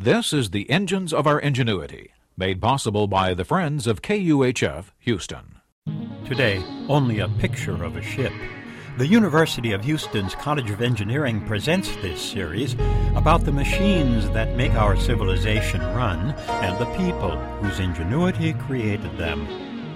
This is the Engines of Our Ingenuity, made possible by the Friends of KUHF Houston. Today, only a picture of a ship. The University of Houston's College of Engineering presents this series about the machines that make our civilization run and the people whose ingenuity created them.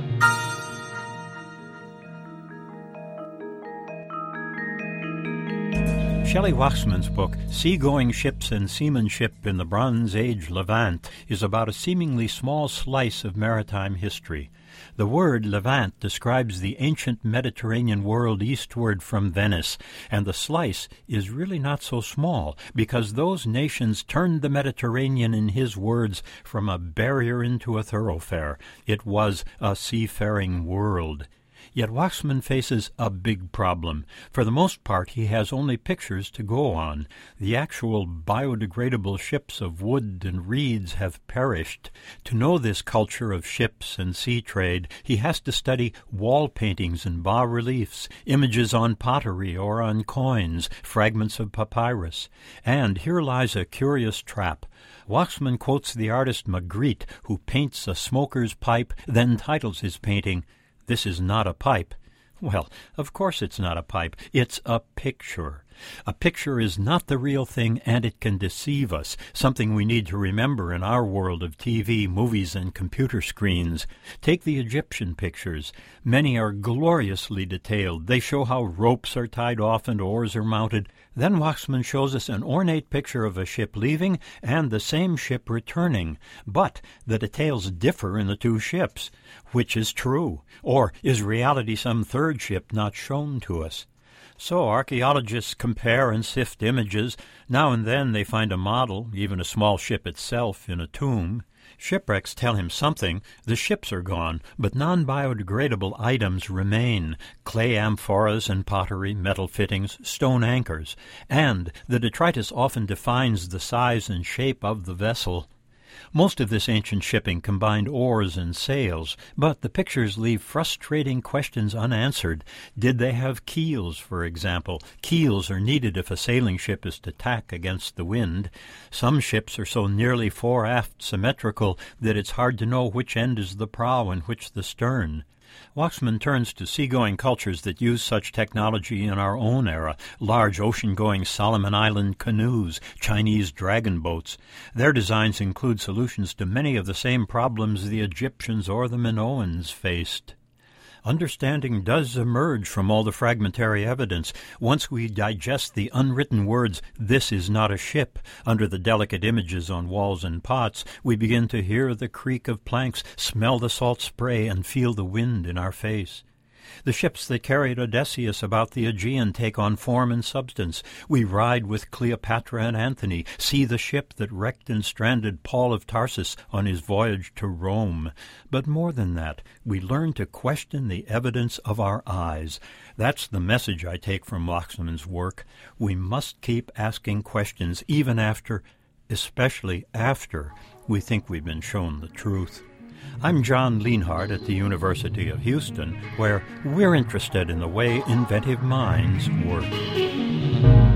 Shelley Wachsman's book, Seagoing Ships and Seamanship in the Bronze Age Levant, is about a seemingly small slice of maritime history. The word Levant describes the ancient Mediterranean world eastward from Venice, and the slice is really not so small, because those nations turned the Mediterranean, in his words, from a barrier into a thoroughfare. It was a seafaring world. Yet Wachsman faces a big problem. For the most part, he has only pictures to go on. The actual biodegradable ships of wood and reeds have perished. To know this culture of ships and sea trade, he has to study wall paintings and bas-reliefs, images on pottery or on coins, fragments of papyrus. And here lies a curious trap. Wachsman quotes the artist Magritte, who paints a smoker's pipe, then titles his painting, "This is not a pipe." Well, of course it's not a pipe. It's a picture. A picture is not the real thing, and it can deceive us, something we need to remember in our world of TV, movies, and computer screens. Take the Egyptian pictures. Many are gloriously detailed. They show how ropes are tied off and oars are mounted. Then Wachsman shows us an ornate picture of a ship leaving and the same ship returning. But the details differ in the two ships. Which is true? Or is reality some third ship not shown to us? So archaeologists compare and sift images. Now and then they find a model, even a small ship itself, in a tomb. Shipwrecks tell him something. The ships are gone, but non-biodegradable items remain: clay amphoras and pottery, metal fittings, stone anchors. And the detritus often defines the size and shape of the vessel. Most of this ancient shipping combined oars and sails, but the pictures leave frustrating questions unanswered. Did they have keels, for example? Keels are needed if a sailing ship is to tack against the wind. Some ships are so nearly fore-aft symmetrical that it's hard to know which end is the prow and which the stern. Wachsman turns to seagoing cultures that use such technology in our own era: large ocean-going Solomon Island canoes, Chinese dragon boats. Their designs include solutions to many of the same problems the Egyptians or the Minoans faced. Understanding does emerge from all the fragmentary evidence. Once we digest the unwritten words, "This is not a ship," under the delicate images on walls and pots, we begin to hear the creak of planks, smell the salt spray, and feel the wind in our face. The ships that carried Odysseus about the Aegean take on form and substance. We ride with Cleopatra and Antony, see the ship that wrecked and stranded Paul of Tarsus on his voyage to Rome. But more than that, we learn to question the evidence of our eyes. That's the message I take from Wachsman's work. We must keep asking questions, even after, especially after, we think we've been shown the truth. I'm John Lienhardt at the University of Houston, where we're interested in the way inventive minds work.